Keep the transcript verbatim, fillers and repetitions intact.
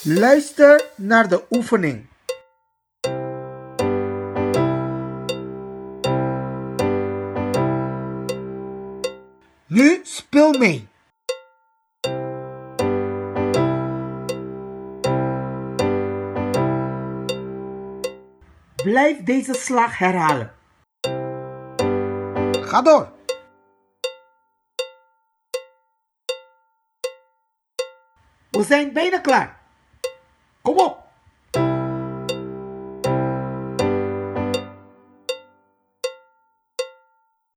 Luister naar de oefening. Nu speel mee. Blijf deze slag herhalen. Ga door. We zijn bijna klaar. Kom op.